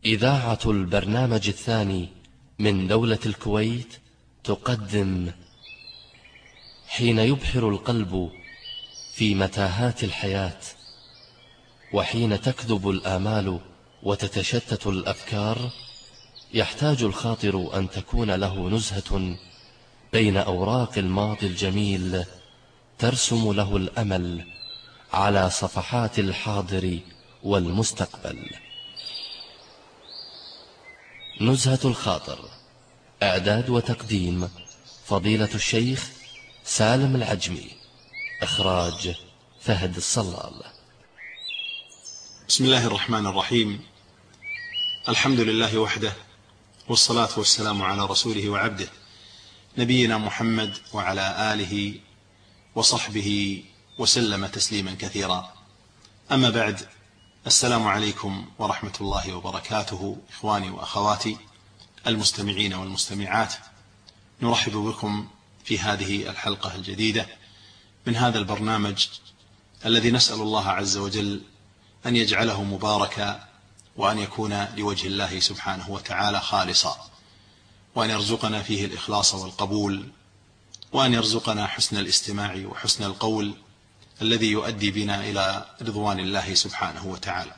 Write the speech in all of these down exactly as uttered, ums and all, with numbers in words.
إذاعة البرنامج الثاني من دولة الكويت تقدم حين يبحر القلب في متاهات الحياة، وحين تكذب الآمال وتتشتت الأفكار، يحتاج الخاطر أن تكون له نزهة بين أوراق الماضي الجميل ترسم له الأمل على صفحات الحاضر والمستقبل. نزهة الخاطر، إعداد وتقديم فضيلة الشيخ سالم العجمي، إخراج فهد الصلال. بسم الله الرحمن الرحيم. الحمد لله وحده، والصلاة والسلام على رسوله وعبده نبينا محمد وعلى آله وصحبه وسلم تسليما كثيرا. أما بعد، السلام عليكم ورحمة الله وبركاته. إخواني وأخواتي المستمعين والمستمعات، نرحب بكم في هذه الحلقة الجديدة من هذا البرنامج الذي نسأل الله عز وجل أن يجعله مباركا، وأن يكون لوجه الله سبحانه وتعالى خالصا، وأن يرزقنا فيه الإخلاص والقبول، وأن يرزقنا حسن الاستماع وحسن القول الذي يؤدي بنا إلى رضوان الله سبحانه وتعالى.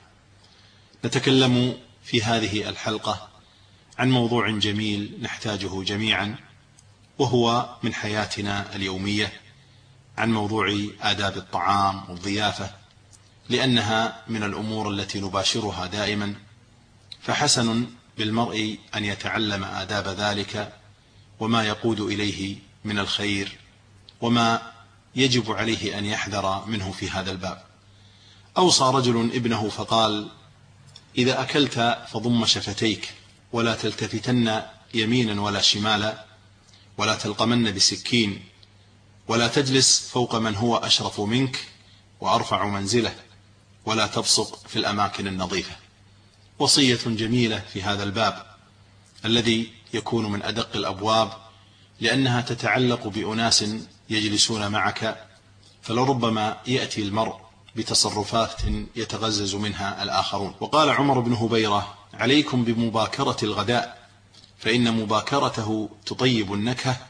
نتكلم في هذه الحلقة عن موضوع جميل نحتاجه جميعا، وهو من حياتنا اليومية، عن موضوع آداب الطعام والضيافة، لأنها من الأمور التي نباشرها دائما، فحسن بالمرء أن يتعلم آداب ذلك وما يقود إليه من الخير، وما يجب عليه أن يحذر منه في هذا الباب. أوصى رجل ابنه فقال: إذا أكلت فضم شفتيك، ولا تلتفتن يمينا ولا شمالا، ولا تلقمن بسكين، ولا تجلس فوق من هو أشرف منك وأرفع منزله، ولا تبصق في الأماكن النظيفة. وصية جميلة في هذا الباب الذي يكون من أدق الأبواب، لأنها تتعلق بأناس يجلسون معك، فلربما يأتي المرء بتصرفات يتغزز منها الآخرون. وقال عمر بن هبيرة: عليكم بمباكرة الغداء، فإن مباكرته تطيب النكهة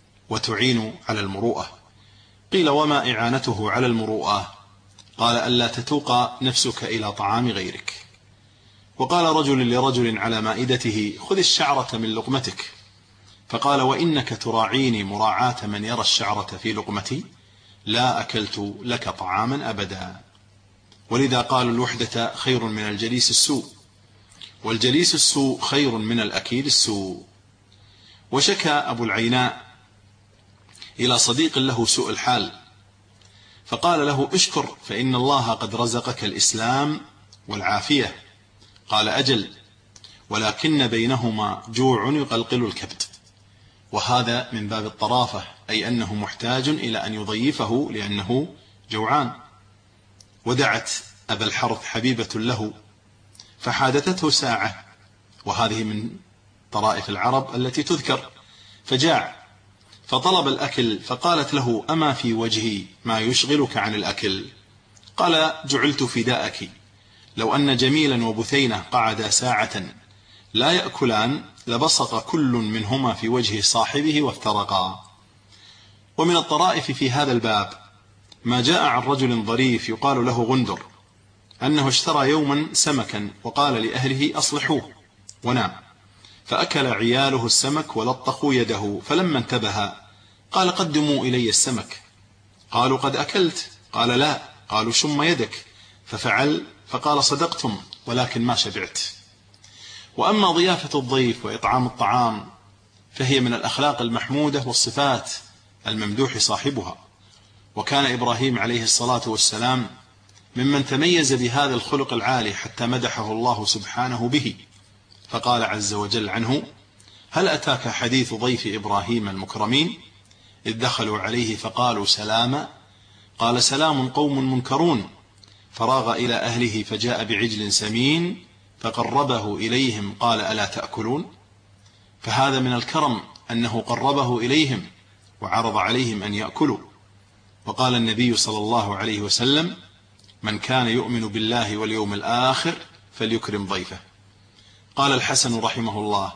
وتعين على المروءة. قيل: وما إعانته على المروءة؟ قال: ألا تتوق نفسك إلى طعام غيرك. وقال رجل لرجل على مائدته: خذ الشعرة من لقمتك. فقال: وإنك تراعيني مراعاة من يرى الشعرة في لقمتي، لا أكلت لك طعاما أبدا. ولذا قالوا: الوحدة خير من الجليس السوء، والجليس السوء خير من الأكيل السوء. وشكى أبو العيناء إلى صديق له سوء الحال، فقال له: اشكر، فإن الله قد رزقك الإسلام والعافية. قال: أجل، ولكن بينهما جوع يقلقل الكبد. وهذا من باب الطرافة، أي أنه محتاج إلى أن يضيفه لأنه جوعان. ودعت أبا الحرث حبيبة له فحادثته ساعة، وهذه من طرائف العرب التي تذكر. فجاع فطلب الأكل، فقالت له: أما في وجهي ما يشغلك عن الأكل؟ قال: جعلت فداءك، لو أن جميلا وبثينة قعدا ساعة لا يأكلان لبصق كل منهما في وجه صاحبه وافترقا. ومن الطرائف في هذا الباب ما جاء عن رجل ظريف يقال له غندر، أنه اشترى يوما سمكا وقال لأهله: أصلحوه، ونام. فأكل عياله السمك ولطخوا يده، فلما انتبه قال: قدموا إلي السمك. قالوا: قد أكلت. قال: لا. قالوا: شم يدك. ففعل، فقال: صدقتم، ولكن ما شبعت. وأما ضيافة الضيف وإطعام الطعام فهي من الأخلاق المحمودة والصفات الممدوح صاحبها. وكان إبراهيم عليه الصلاة والسلام ممن تميز بهذا الخلق العالي، حتى مدحه الله سبحانه به، فقال عز وجل عنه: هل أتاك حديث ضيف إبراهيم المكرمين إذ دخلوا عليه فقالوا سلاما؟ قال: سلام قوم منكرون. فراغ إلى أهله فجاء بعجل سمين فقربه إليهم، قال: ألا تأكلون؟ فهذا من الكرم أنه قربه إليهم وعرض عليهم أن يأكلوا. وقال النبي صلى الله عليه وسلم: من كان يؤمن بالله واليوم الآخر فليكرم ضيفه. قال الحسن رحمه الله: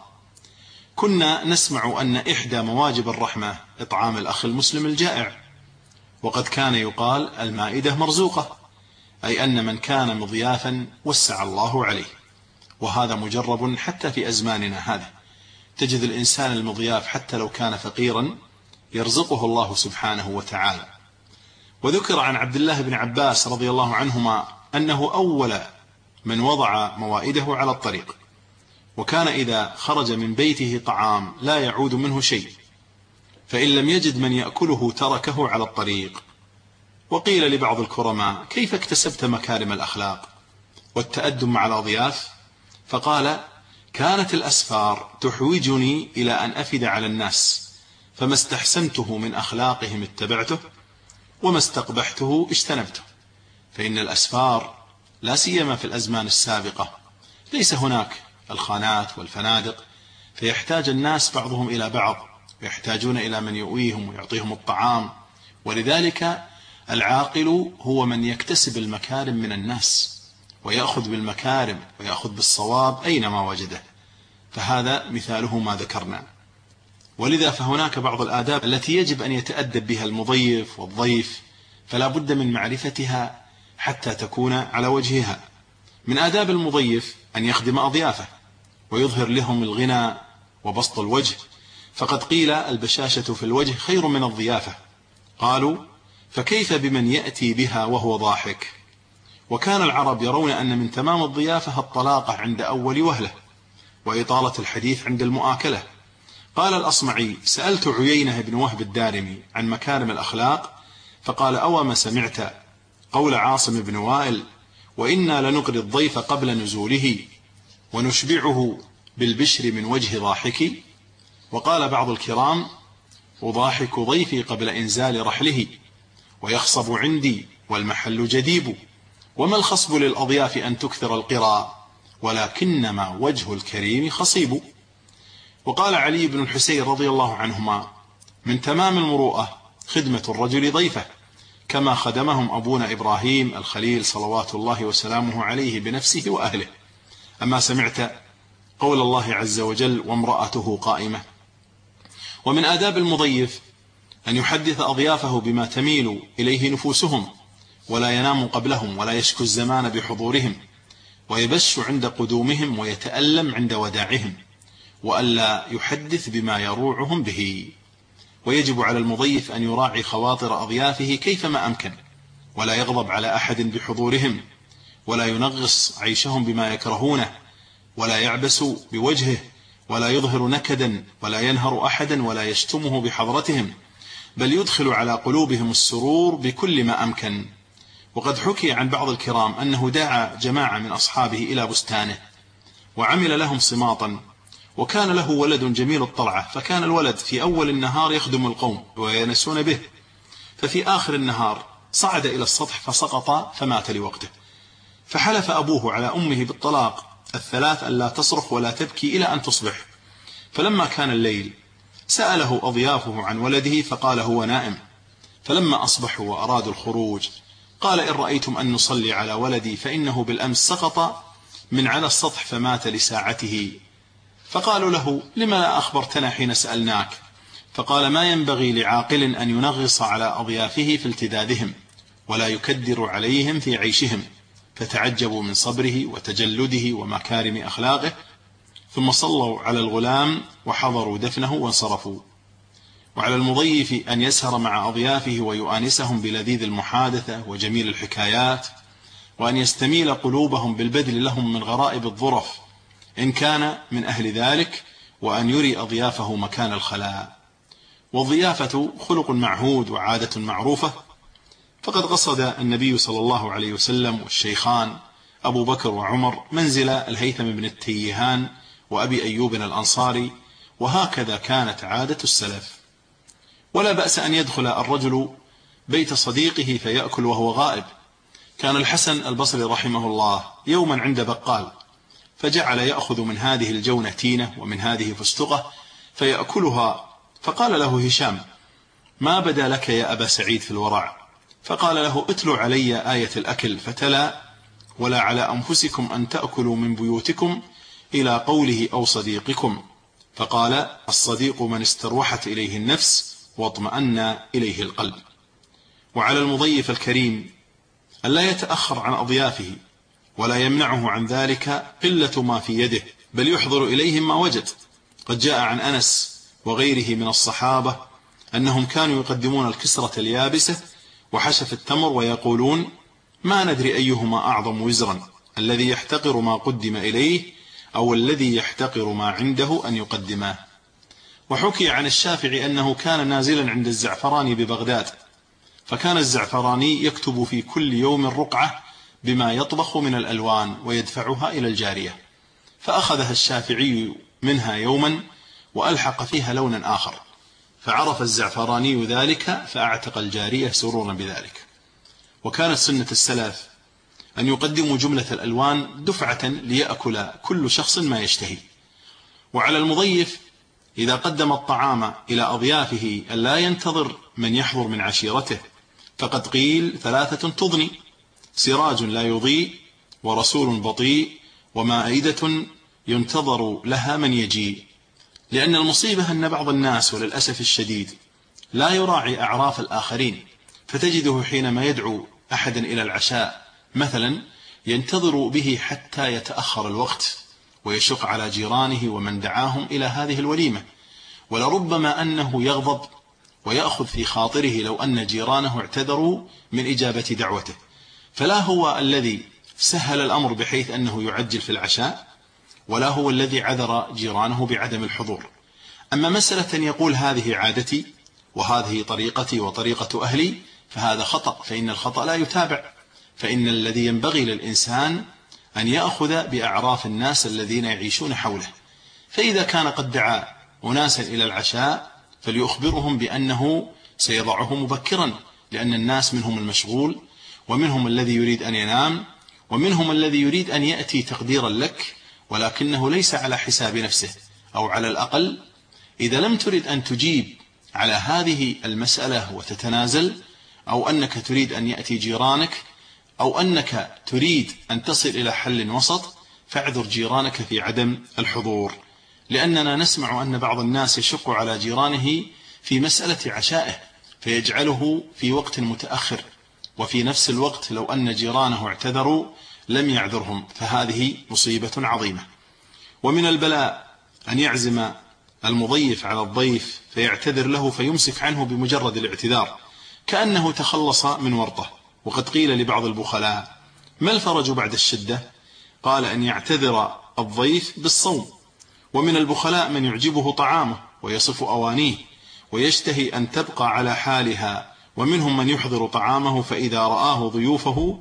كنا نسمع أن إحدى مواجب الرحمة إطعام الأخ المسلم الجائع، وقد كان يقال المائدة مرزوقة، أي أن من كان مضيافا وسع الله عليه، وهذا مجرب حتى في أزماننا هذا، تجد الإنسان المضياف حتى لو كان فقيرا يرزقه الله سبحانه وتعالى. وذكر عن عبد الله بن عباس رضي الله عنهما أنه أول من وضع موائده على الطريق، وكان إذا خرج من بيته طعام لا يعود منه شيء، فإن لم يجد من يأكله تركه على الطريق. وقيل لبعض الكرماء: كيف اكتسبت مكارم الأخلاق والتأدب مع الأضياف؟ فقال: كانت الأسفار تحوجني إلى أن أفد على الناس، فما استحسنته من أخلاقهم اتبعته، وما استقبحته اجتنبته. فإن الأسفار لا سيما في الأزمان السابقة ليس هناك الخانات والفنادق، فيحتاج الناس بعضهم إلى بعض، ويحتاجون إلى من يؤويهم ويعطيهم الطعام. ولذلك العاقل هو من يكتسب المكارم من الناس، ويأخذ بالمكارم ويأخذ بالصواب أينما وجده، فهذا مثاله ما ذكرنا. ولذا فهناك بعض الآداب التي يجب أن يتأدب بها المضيف والضيف، فلا بد من معرفتها حتى تكون على وجهها. من آداب المضيف أن يخدم أضيافه ويظهر لهم الغنى وبسط الوجه، فقد قيل: البشاشة في الوجه خير من الضيافة. قالوا: فكيف بمن يأتي بها وهو ضاحك؟ وكان العرب يرون أن من تمام الضيافة الطلاقة عند أول وهلة، وإطالة الحديث عند المؤاكلة. قال الأصمعي: سألت عيينة بن وهب الدارمي عن مكارم الأخلاق، فقال: أوما سمعت قول عاصم بن وائل: وإنا لنقري الضيف قبل نزوله ونشبعه بالبشر من وجه ضاحكي. وقال بعض الكرام: أضاحك ضيفي قبل إنزال رحله، ويخصب عندي والمحل جديب، وما الخصب للأضياف أن تكثر القراء، ولكنما وجه الكريم خصيب. وقال علي بن الحسين رضي الله عنهما: من تمام المروءة خدمة الرجل ضيفه، كما خدمهم أبونا إبراهيم الخليل صلوات الله وسلامه عليه بنفسه وأهله. أما سمعت قول الله عز وجل: وامرأته قائمة. ومن آداب المضيف أن يحدث أضيافه بما تميل إليه نفوسهم، ولا ينام قبلهم، ولا يشكو الزمان بحضورهم، ويبش عند قدومهم، ويتألم عند وداعهم، وألا يحدث بما يروعهم به. ويجب على المضيف أن يراعي خواطر أضيافه كيفما أمكن، ولا يغضب على أحد بحضورهم، ولا ينغص عيشهم بما يكرهونه، ولا يعبس بوجهه، ولا يظهر نكدا، ولا ينهر أحدا، ولا يشتمه بحضرتهم، بل يدخل على قلوبهم السرور بكل ما أمكن. وقد حكي عن بعض الكرام أنه دعا جماعة من أصحابه إلى بستانه، وعمل لهم صماطا، وكان له ولد جميل الطلعة، فكان الولد في أول النهار يخدم القوم وينسون به، ففي آخر النهار صعد إلى السطح فسقط فمات لوقته. فحلف أبوه على أمه بالطلاق الثلاث ألا تصرخ ولا تبكي إلى أن تصبح. فلما كان الليل سأله أضيافه عن ولده، فقال هو نائم. فلما أصبحوا وأرادوا الخروج قال: إن رأيتم أن نصلي على ولدي فإنه بالأمس سقط من على السطح فمات لساعته. فقالوا له: لما لا أخبرتنا حين سألناك؟ فقال: ما ينبغي لعاقل أن ينغص على أضيافه في التذاذهم، ولا يكدر عليهم في عيشهم. فتعجبوا من صبره وتجلده ومكارم أخلاقه، ثم صلوا على الغلام وحضروا دفنه وانصرفوا. وعلى المضيف أن يسهر مع أضيافه ويؤانسهم بلذيذ المحادثة وجميل الحكايات، وأن يستميل قلوبهم بالبذل لهم من غرائب الظرف إن كان من أهل ذلك، وأن يري أضيافه مكان الخلاء. والضيافة خلق معهود وعادة معروفة، فقد قصد النبي صلى الله عليه وسلم والشيخان أبو بكر وعمر منزل الهيثم بن التيهان وأبي أيوب الأنصاري، وهكذا كانت عادة السلف. ولا بأس أن يدخل الرجل بيت صديقه فيأكل وهو غائب. كان الحسن البصري رحمه الله يوما عند بقال، فجعل يأخذ من هذه الجونة تينة ومن هذه فستقة فيأكلها، فقال له هشام: ما بدا لك يا أبا سعيد في الورع؟ فقال له: اتلوا علي آية الأكل، فتلا: ولا على أنفسكم أن تأكلوا من بيوتكم إلى قوله أو صديقكم، فقال: الصديق من استروحت إليه النفس واطمأن إليه القلب. وعلى المضيف الكريم ألا يتأخر عن أضيافه، ولا يمنعه عن ذلك قلة ما في يده، بل يحضر إليهم ما وجد. قد جاء عن أنس وغيره من الصحابة أنهم كانوا يقدمون الكسرة اليابسة وحشف التمر ويقولون: ما ندري أيهما أعظم وزرا، الذي يحتقر ما قدم إليه أو الذي يحتقر ما عنده أن يقدماه. وحكي عن الشافعي أنه كان نازلا عند الزعفراني ببغداد، فكان الزعفراني يكتب في كل يوم رقعة بما يطبخ من الألوان ويدفعها إلى الجارية، فأخذها الشافعي منها يوما وألحق فيها لونا آخر، فعرف الزعفراني ذلك فأعتق الجارية سرورا بذلك. وكانت سنة السلف أن يقدموا جملة الألوان دفعة ليأكل كل شخص ما يشتهي. وعلى المضيف إذا قدم الطعام إلى أضيافه ألا ينتظر من يحضر من عشيرته، فقد قيل: ثلاثة تضني، سراج لا يضيء، ورسول بطيء، ومائدة ينتظر لها من يجيء. لأن المصيبة أن بعض الناس وللأسف الشديد لا يراعي أعراف الآخرين، فتجده حينما يدعو أحدا إلى العشاء مثلا ينتظر به حتى يتأخر الوقت ويشق على جيرانه ومن دعاهم إلى هذه الوليمة، ولربما أنه يغضب ويأخذ في خاطره لو أن جيرانه اعتذروا من إجابة دعوته، فلا هو الذي سهل الأمر بحيث أنه يعجل في العشاء، ولا هو الذي عذر جيرانه بعدم الحضور. أما مسألة يقول: هذه عادتي وهذه طريقتي وطريقة أهلي، فهذا خطأ، فإن الخطأ لا يتابع، فإن الذي ينبغي للإنسان أن يأخذ بأعراف الناس الذين يعيشون حوله. فإذا كان قد دعا أناسا إلى العشاء فليخبرهم بأنه سيضعه مبكرا، لأن الناس منهم المشغول، ومنهم الذي يريد أن ينام، ومنهم الذي يريد أن يأتي تقديرا لك ولكنه ليس على حساب نفسه. أو على الأقل إذا لم تريد أن تجيب على هذه المسألة وتتنازل، أو أنك تريد أن يأتي جيرانك، أو أنك تريد أن تصل إلى حل وسط، فاعذر جيرانك في عدم الحضور. لأننا نسمع أن بعض الناس يشق على جيرانه في مسألة عشائه فيجعله في وقت متأخر، وفي نفس الوقت لو أن جيرانه اعتذروا لم يعذرهم، فهذه مصيبة عظيمة. ومن البلاء أن يعزم المضيف على الضيف فيعتذر له فيمسك عنه بمجرد الاعتذار كأنه تخلص من ورطه. وقد قيل لبعض البخلاء: ما الفرج بعد الشدة؟ قال: أن يعتذر الضيف بالصوم. ومن البخلاء من يعجبه طعامه ويصف أوانيه ويشتهي أن تبقى على حالها، ومنهم من يحضر طعامه فإذا رآه ضيوفه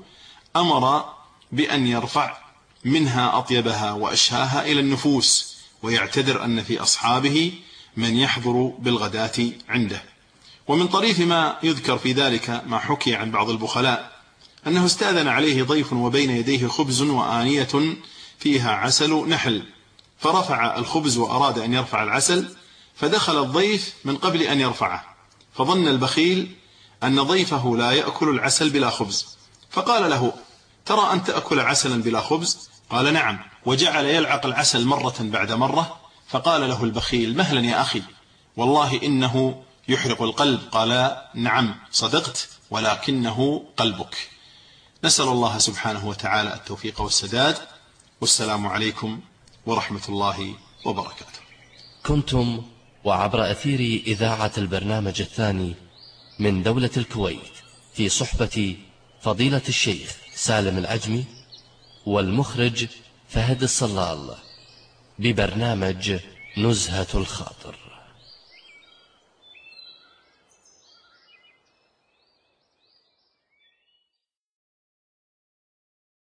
أمر بأن يرفع منها أطيبها وأشهاها إلى النفوس، ويعتذر أن في أصحابه من يحضر بالغداة عنده. ومن طريف ما يذكر في ذلك ما حكي عن بعض البخلاء أنه استأذن عليه ضيف وبين يديه خبز وآنية فيها عسل نحل، فرفع الخبز وأراد أن يرفع العسل، فدخل الضيف من قبل أن يرفعه، فظن البخيل أن ضيفه لا يأكل العسل بلا خبز، فقال له: ترى أن تأكل عسلا بلا خبز؟ قال: نعم. وجعل يلعق العسل مرة بعد مرة، فقال له البخيل: مهلا يا أخي، والله إنه يحرق القلب. قال: نعم صدقت، ولكنه قلبك. نسأل الله سبحانه وتعالى التوفيق والسداد، والسلام عليكم ورحمة الله وبركاته. كنتم وعبر أثير إذاعة البرنامج الثاني من دولة الكويت في صحبة فضيلة الشيخ سالم العجمي والمخرج فهد الصلال ببرنامج نزهة الخاطر.